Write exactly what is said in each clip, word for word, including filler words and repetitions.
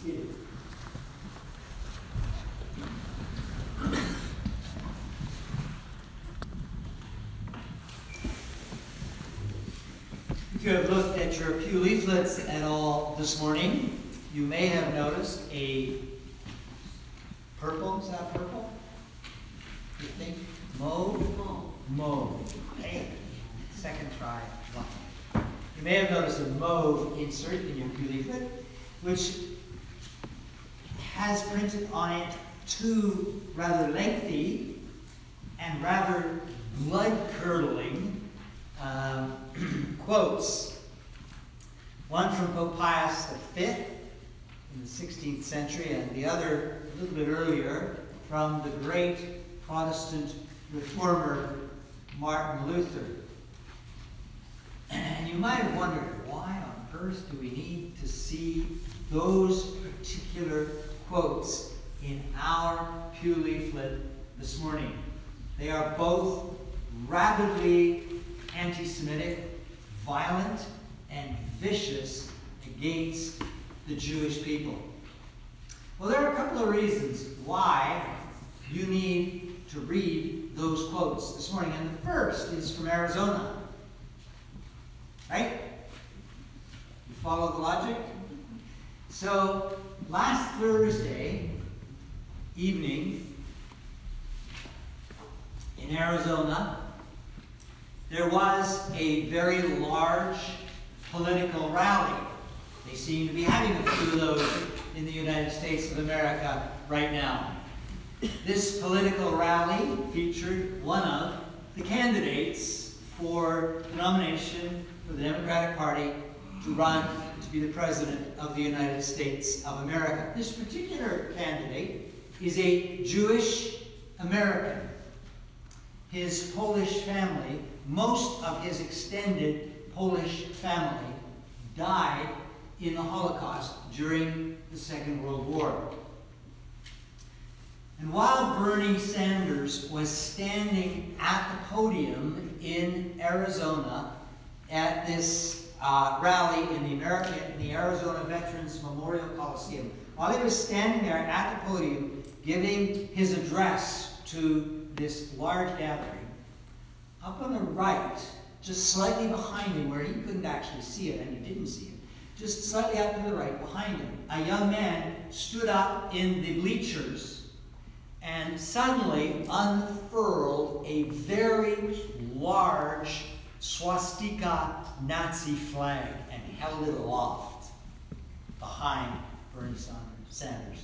seated. If you have looked at your pew leaflets at all this morning, you may have noticed a purple, is that purple? You think? Mauve? Mauve. Hey, second try. You may have noticed a mauve insert in your pew leaflet, which has printed on it two rather lengthy and rather blood-curdling um, quotes. One from Pope Pius the Fifth in the sixteenth century, and the other a little bit earlier from the great Protestant reformer Martin Luther. And you might have wondered, why on earth do we need to see those particular quotes in our pew leaflet this morning? They are both rabidly anti-Semitic, violent, and vicious against the Jewish people. Well, there are a couple of reasons why you need to read those quotes this morning. And the first is from Arizona. Right? You follow the logic? So, last Thursday evening in Arizona, there was a very large political rally. They seem to be having a few of those in the United States of America right now. This political rally featured one of the candidates for the nomination for the Democratic Party to run to be the President of the United States of America. This particular candidate is a Jewish American. His Polish family, most of his extended Polish family, died in the Holocaust during the Second World War. And while Bernie Sanders was standing at the podium in Arizona at this uh, rally in the American, in the Arizona Veterans Memorial Coliseum, while he was standing there at the podium giving his address to this large gathering, up on the right, just slightly behind him, where he couldn't actually see it, and he didn't see it, just slightly up to the right behind him, a young man stood up in the bleachers and suddenly unfurled a very large swastika Nazi flag and held it aloft behind Bernie Sanders.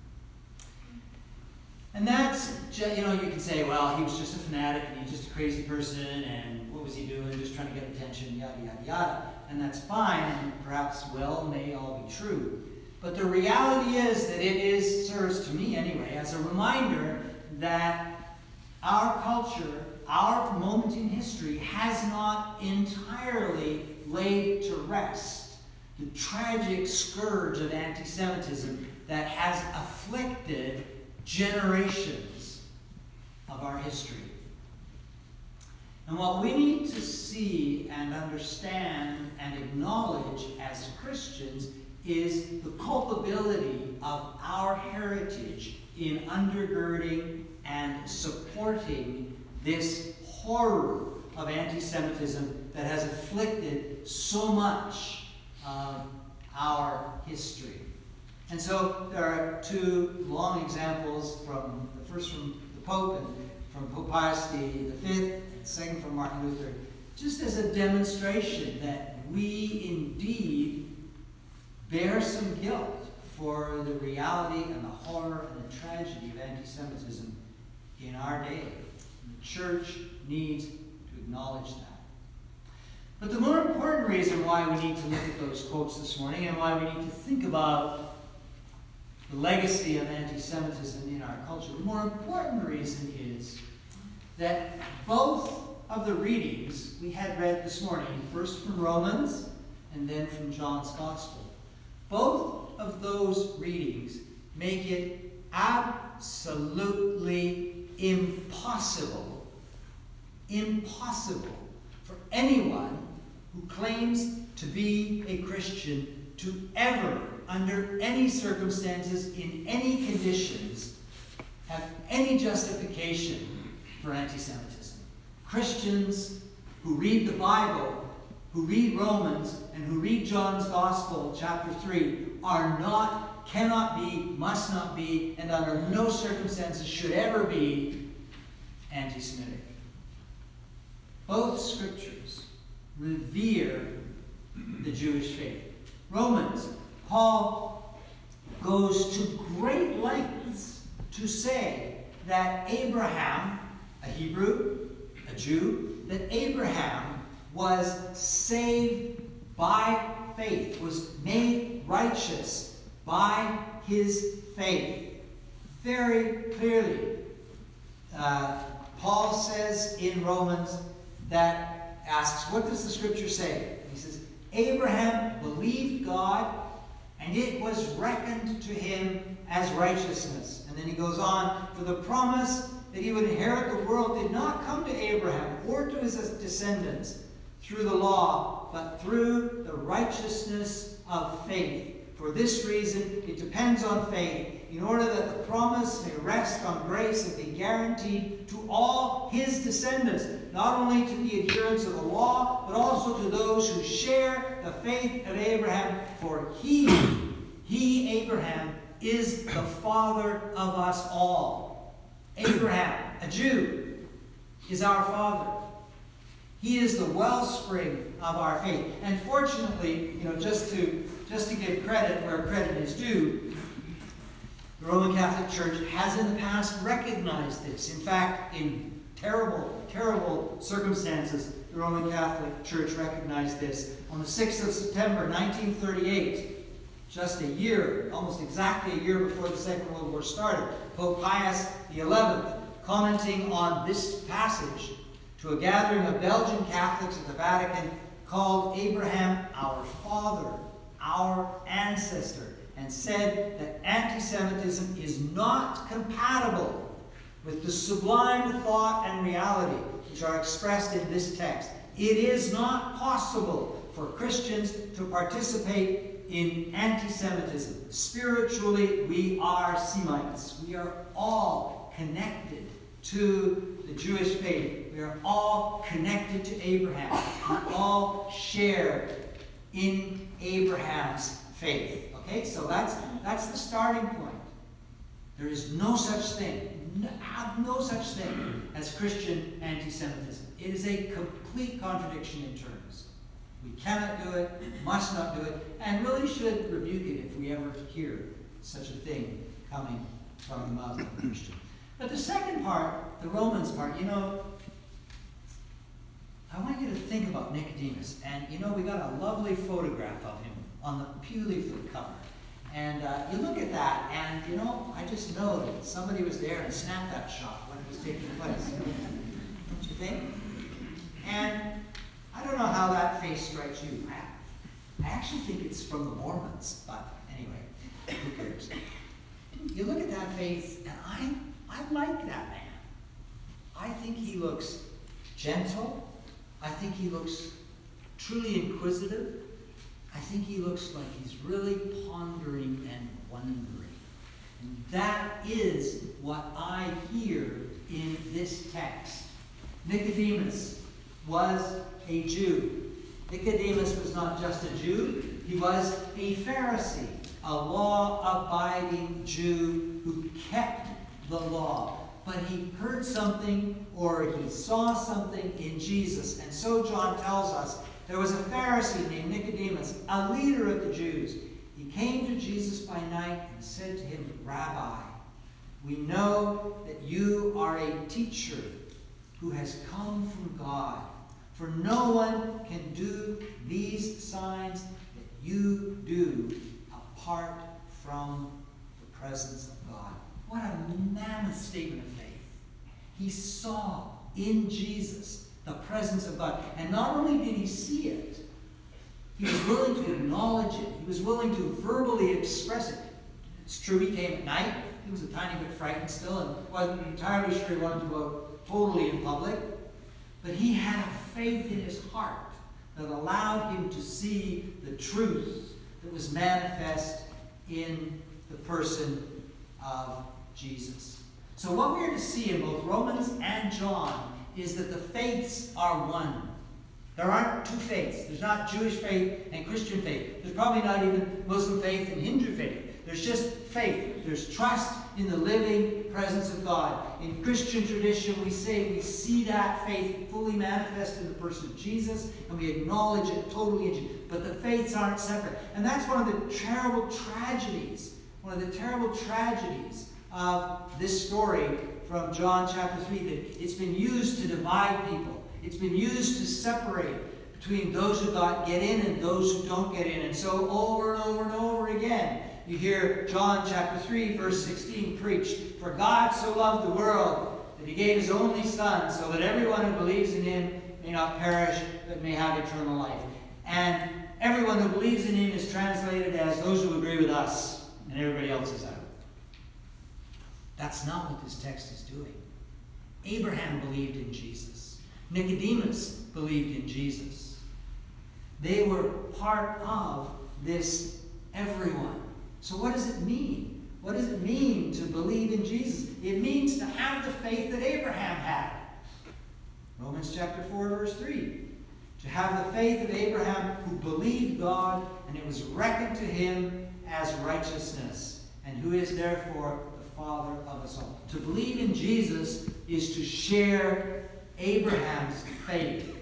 And that's, you know, you can say, well, he was just a fanatic and he's just a crazy person, and what was he doing, just trying to get attention, yada, yada, yada. And that's fine, and perhaps, well, may all be true. But the reality is that it is, serves to me anyway, as a reminder that our culture, our moment in history, has not entirely laid to rest the tragic scourge of anti-Semitism that has afflicted generations of our history. And what we need to see and understand and acknowledge as Christians is the culpability of our heritage in undergirding and supporting this horror of anti-Semitism that has afflicted so much of our history. And so there are two long examples, from the first from the Pope and from Pope Pius the Fifth, and second from Martin Luther, just as a demonstration that we indeed bear some guilt for the reality and the horror and the tragedy of anti-Semitism in our day. The church needs to acknowledge that. But the more important reason why we need to look at those quotes this morning, and why we need to think about the legacy of anti-Semitism in our culture, the more important reason is that both of the readings we had read this morning, first from Romans and then from John's Gospel, both of those readings make it absolutely impossible, impossible for anyone who claims to be a Christian to ever under any circumstances, in any conditions, have any justification for anti-Semitism. Christians who read the Bible, who read Romans, and who read John's Gospel, chapter three, are not, cannot be, must not be, and under no circumstances should ever be anti-Semitic. Both scriptures revere the Jewish faith. Romans, Paul goes to great lengths to say that Abraham, a Hebrew, a Jew, that Abraham was saved by faith, was made righteous by his faith. Very clearly, uh, Paul says in Romans that asks, what does the scripture say? He says, Abraham believed God, and it was reckoned to him as righteousness. And then he goes on, for the promise that he would inherit the world did not come to Abraham or to his descendants through the law, but through the righteousness of faith. For this reason, it depends on faith, in order that the promise may rest on grace and be guaranteed to all his descendants, not only to the adherents of the law, but also to those who share the faith of Abraham. For he, he, Abraham, is the father of us all. Abraham, a Jew, is our father. He is the wellspring of our faith. And fortunately, you know, just to just to give credit where credit is due, the Roman Catholic Church has in the past recognized this. In fact, in terrible, terrible circumstances, the Roman Catholic Church recognized this. On the sixth of September, nineteen thirty-eight, just a year, almost exactly a year before the Second World War started, Pope Pius the eleventh, commenting on this passage to a gathering of Belgian Catholics at the Vatican, called Abraham our father, our ancestor, and said that anti-Semitism is not compatible with the sublime thought and reality which are expressed in this text. It is not possible for Christians to participate in anti-Semitism. Spiritually, we are Semites. We are all connected to the Jewish faith. We are all connected to Abraham. We all share in Abraham's faith. Okay, so that's that's the starting point. There is no such thing, no, no such thing as Christian anti-Semitism. It is a complete contradiction in terms. We cannot do it, must not do it, and really should rebuke it if we ever hear such a thing coming from the mouth of a Christian. But the second part, the Romans part, you know, I want you to think about Nicodemus. And, you know, we got a lovely photograph of him on the pew leaflet cover. And uh, you look at that, and, you know, I just know that somebody was there and snapped that shot when it was taking place. Don't you think? And I don't know how that face strikes you. I, I actually think it's from the Mormons. But anyway, who cares? You look at that face, and I, I like that man. I think he looks gentle. I think he looks truly inquisitive. I think he looks like he's really pondering and wondering. And that is what I hear in this text. Nicodemus was a Jew. Nicodemus was not just a Jew. He was a Pharisee, a law-abiding Jew who kept the law. But he heard something or he saw something in Jesus. And so John tells us there was a Pharisee named Nicodemus, a leader of the Jews. He came to Jesus by night and said to him, Rabbi, we know that you are a teacher who has come from God. For no one can do these signs that you do apart from the presence of God. What a mammoth statement of faith. He saw in Jesus the presence of God. And not only did he see it, he was willing to acknowledge it. He was willing to verbally express it. It's true he came at night. He was a tiny bit frightened still and wasn't entirely sure he wanted to go out totally in public. But he had a faith in his heart that allowed him to see the truth that was manifest in the person of Jesus. So what we're to see in both Romans and John is that the faiths are one. There aren't two faiths. There's not Jewish faith and Christian faith. There's probably not even Muslim faith and Hindu faith. There's just faith. There's trust in the living presence of God. In Christian tradition, we say we see that faith fully manifest in the person of Jesus, and we acknowledge it totally. But the faiths aren't separate. And that's one of the terrible tragedies, one of the terrible tragedies of this story from John chapter three, that it's been used to divide people. It's been used to separate between those who got get in and those who don't get in. And so over and over and over again, you hear John chapter three, verse sixteen preached. For God so loved the world that he gave his only Son, so that everyone who believes in him may not perish, but may have eternal life. And everyone who believes in him is translated as those who agree with us, and everybody else is out. That's not what this text is doing. Abraham believed in Jesus. Nicodemus believed in Jesus. They were part of this everyone. So what does it mean? What does it mean to believe in Jesus? It means to have the faith that Abraham had. Romans chapter four, verse three. To have the faith of Abraham, who believed God, and it was reckoned to him as righteousness, and who is therefore the Father of us all. To believe in Jesus is to share Abraham's faith.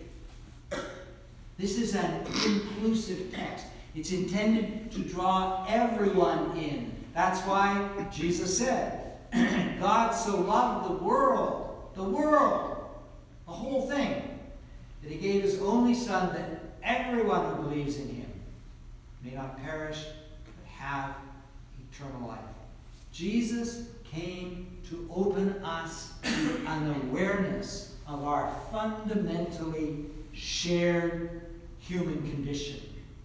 This is an inclusive text. It's intended to draw everyone in. That's why Jesus said, God so loved the world, the world, the whole thing, that he gave his only Son, that everyone who believes in him may not perish, but have eternal life. Jesus came to open us to an awareness of our fundamentally shared human condition.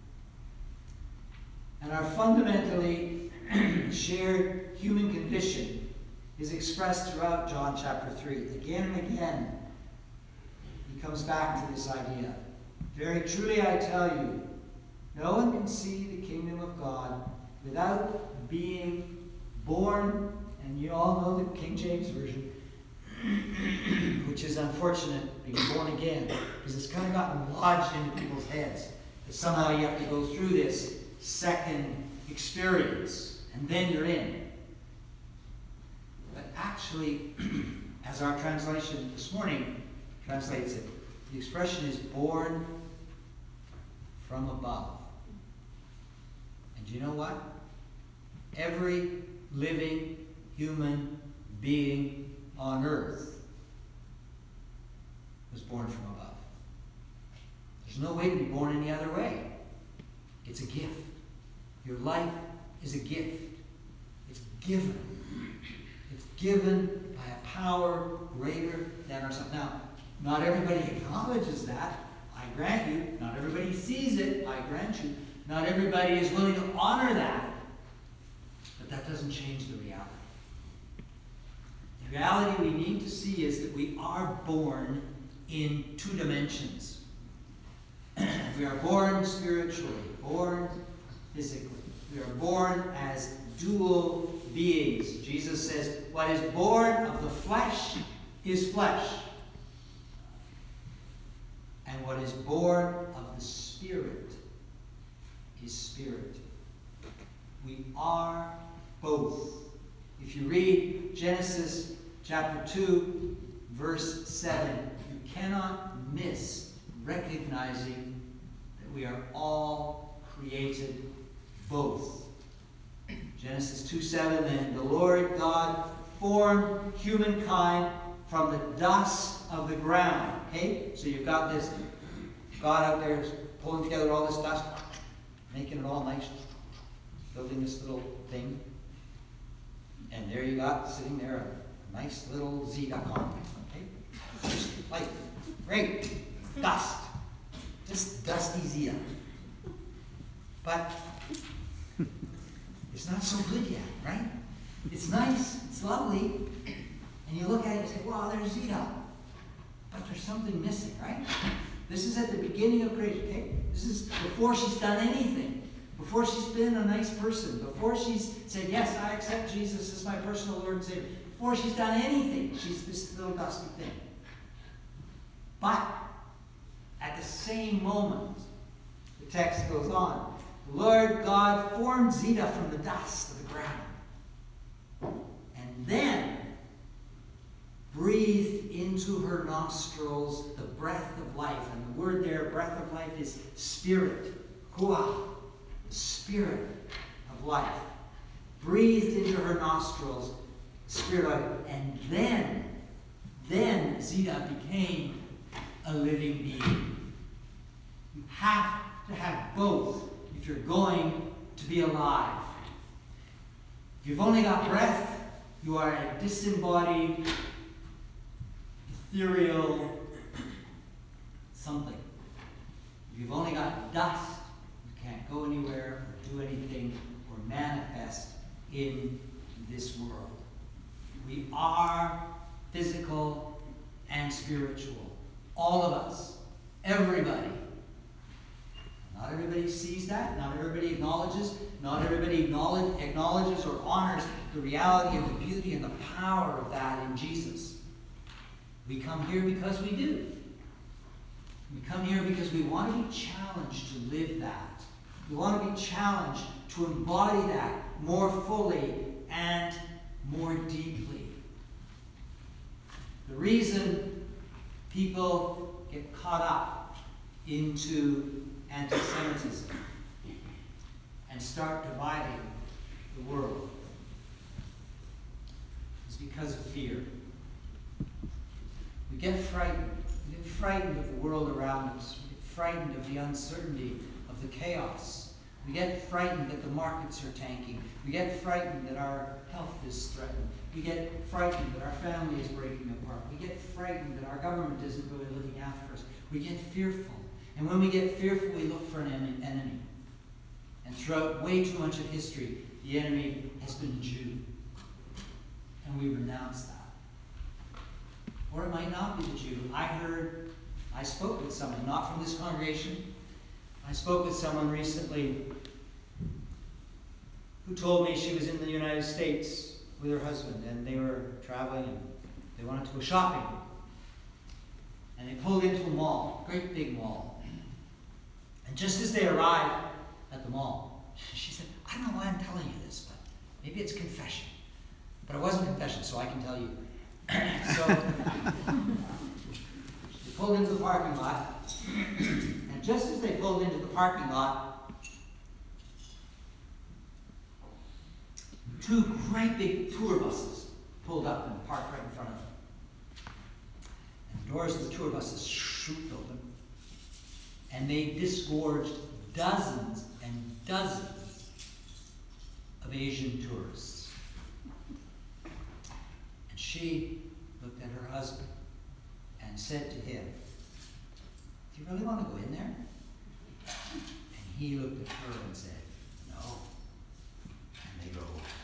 And our fundamentally shared human condition is expressed throughout John chapter three. Again and again, he comes back to this idea. Very truly I tell you, no one can see the kingdom of God without being born, and you all know the King James Version, which is unfortunate, being born again, because it's kind of gotten lodged into people's heads that somehow you have to go through this second experience, and then you're in. But actually, as our translation this morning translates it, the expression is born from above. And do you know what? Every living human being on earth was born from above. There's no way to be born any other way. It's a gift. Your life is a gift. It's given. It's given by a power greater than ourselves. Now, not everybody acknowledges that. I grant you. Not everybody sees it. I grant you. Not everybody is willing to honor that. But that doesn't change the reality. The reality we need to see is that we are born in two dimensions. We are born spiritually, born physically. We are born as dual beings. Jesus says, what is born of the flesh is flesh. And what is born of the Spirit is spirit. We are both. If you read Genesis chapter two, verse seven, you cannot miss recognizing that we are all created both. Genesis two seven, and the Lord God formed humankind from the dust of the ground. Okay? So you've got this God out there pulling together all this dust, making it all nice, building this little thing. And there you got, sitting there, a nice little Z-duck-on. Okay? Like, great. Dust. Just dusty Zia. But it's not so good yet, right? It's nice, it's lovely, and you look at it and say, wow, there's Zeta. But there's something missing, right? This is at the beginning of creation, okay? This is before she's done anything. before she's been a nice person, before she's said, yes, I accept Jesus as my personal Lord and Savior, before she's done anything, she's this little dusty thing. But at the same moment, the text goes on, the Lord God formed Zita from the dust of the ground, and then breathed into her nostrils the breath of life. And the word there, breath of life, is spirit. Ruach, the spirit of life. Breathed into her nostrils, spirit of life. And then, then Zita became a living being. You have to have both if you're going to be alive. If you've only got breath, you are a disembodied, ethereal something. If you've only got dust, you can't go anywhere or do anything or manifest in this world. We are physical and spiritual. All of us. Everybody. Not everybody sees that. Not everybody acknowledges. Not everybody acknowledge, acknowledges or honors the reality and the beauty and the power of that in Jesus. We come here because we do. We come here because we want to be challenged to live that. We want to be challenged to embody that more fully and more deeply. The reason people get caught up into anti-Semitism and start dividing the world is because of fear. We get frightened. We get frightened of the world around us. We get frightened of the uncertainty of the chaos. We get frightened that the markets are tanking. We get frightened that our health is threatened. We get frightened that our family is breaking apart. We get frightened that our government isn't really looking after us. We get fearful. And when we get fearful, we look for an enemy. And throughout way too much of history, the enemy has been the Jew. And we renounce that. Or it might not be the Jew. I heard, I spoke with someone, not from this congregation. I spoke with someone recently who told me she was in the United States with her husband, and they were traveling, and they wanted to go shopping. And they pulled into a mall, a great big mall. And just as they arrived at the mall, she said, I don't know why I'm telling you this, but maybe it's confession. But it wasn't confession, so I can tell you. So they pulled into the parking lot, and just as they pulled into the parking lot, two great big tour buses pulled up and parked right in front of them. And the doors of the tour buses shrieked open, and they disgorged dozens and dozens of Asian tourists. And she looked at her husband and said to him, do you really want to go in there? And he looked at her and said, no. And they go,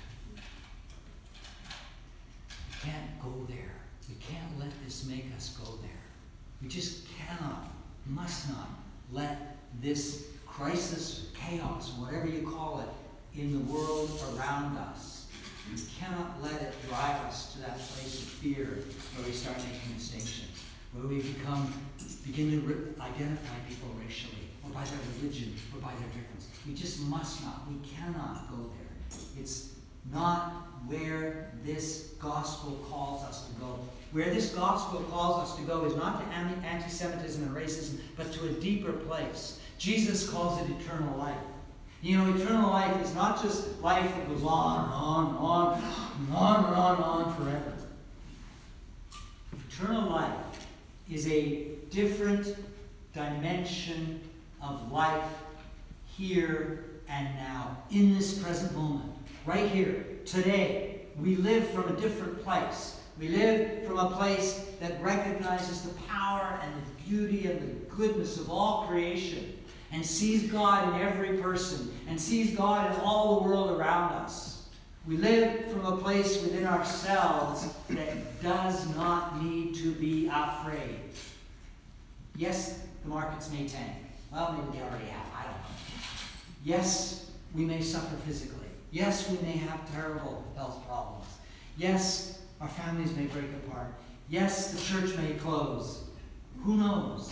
we can't go there. We can't let this make us go there. We just cannot, must not let this crisis, chaos, whatever you call it, in the world around us. We cannot let it drive us to that place of fear where we start making distinctions, where we become, begin to re- identify people racially, or by their religion, or by their difference. We just must not, we cannot go there. It's not where this gospel calls us to go. Where this gospel calls us to go is not to anti-Semitism and racism, but to a deeper place. Jesus calls it eternal life. You know, eternal life is not just life that goes on and on and on and on and on and on forever. Eternal life is a different dimension of life here and now, in this present moment. Right here, today, we live from a different place. We live from a place that recognizes the power and the beauty and the goodness of all creation, and sees God in every person, and sees God in all the world around us. We live from a place within ourselves that does not need to be afraid. Yes, the markets may tank. Well, maybe they already have. I don't know. Yes, we may suffer physically. Yes, we may have terrible health problems. Yes, our families may break apart. Yes, the church may close. Who knows?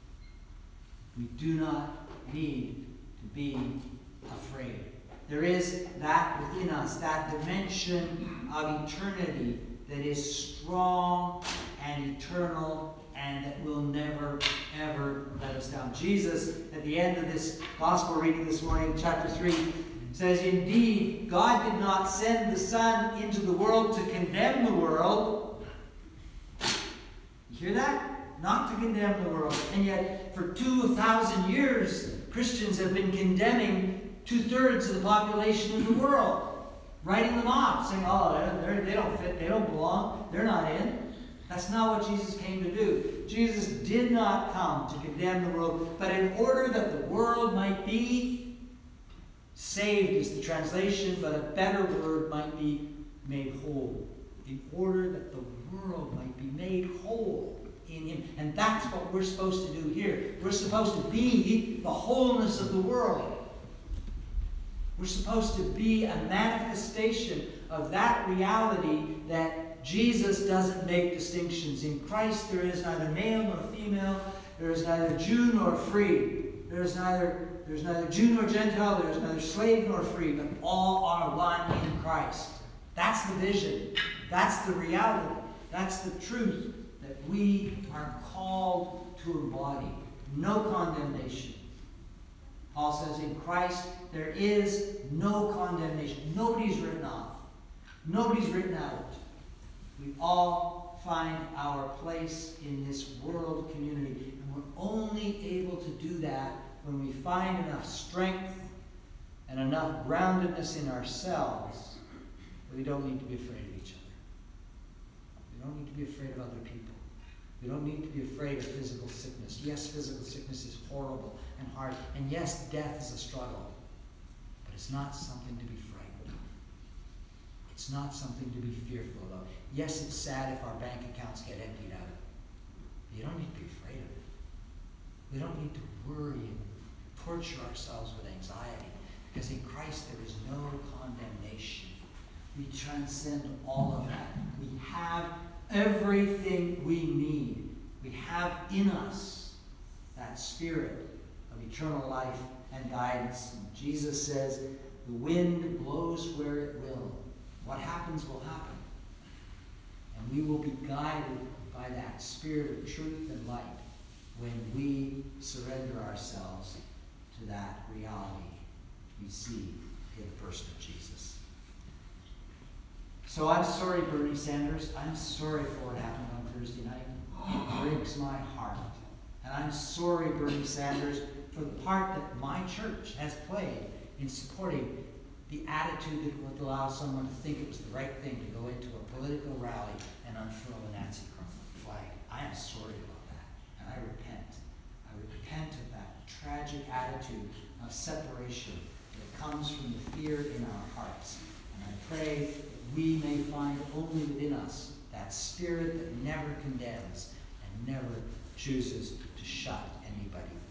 We do not need to be afraid. There is that within us, that dimension of eternity that is strong and eternal and that will never, ever let us down. Jesus, at the end of this gospel reading this morning, chapter three, says, "Indeed, God did not send the Son into the world to condemn the world." You hear that? Not to condemn the world. And yet, for two thousand years, Christians have been condemning two-thirds of the population of the world, writing them off, saying, "Oh, they're, they're, they don't fit, they don't belong, they're not in." That's not what Jesus came to do. Jesus did not come to condemn the world, but in order that the world might be saved is the translation, but a better word might be made whole. In order that the world might be made whole in Him. And that's what we're supposed to do here. We're supposed to be the wholeness of the world. We're supposed to be a manifestation of that reality that Jesus doesn't make distinctions. In Christ there is neither male nor female. There is neither Jew nor free. There is neither, there is neither Jew nor Gentile. There is neither slave nor free. But all are one in Christ. That's the vision. That's the reality. That's the truth that we are called to embody. No condemnation. Paul says in Christ there is no condemnation. Nobody's written off. Nobody's written out. We all find our place in this world community. And we're only able to do that when we find enough strength and enough groundedness in ourselves that we don't need to be afraid of each other. We don't need to be afraid of other people. We don't need to be afraid of physical sickness. Yes, physical sickness is horrible and hard. And yes, death is a struggle. But it's not something to be frightened of. It's not something to be fearful of. Yes, it's sad if our bank accounts get emptied out. You don't need to be afraid of it. We don't need to worry and torture ourselves with anxiety. Because in Christ there is no condemnation. We transcend all of that. We have everything we need. We have in us that spirit of eternal life and guidance. And Jesus says, the wind blows where it will. What happens will happen. And we will be guided by that spirit of truth and light when we surrender ourselves to that reality we see in the person of Jesus. So I'm sorry, Bernie Sanders. I'm sorry for what happened on Thursday night. It breaks my heart. And I'm sorry, Bernie Sanders, for the part that my church has played in supporting the attitude that would allow someone to think it was the right thing to go into a political rally and unfurl a Nazi flag. I am sorry about that, and I repent. I repent of that tragic attitude of separation that comes from the fear in our hearts. And I pray that we may find only within us that spirit that never condemns and never chooses to shut anybody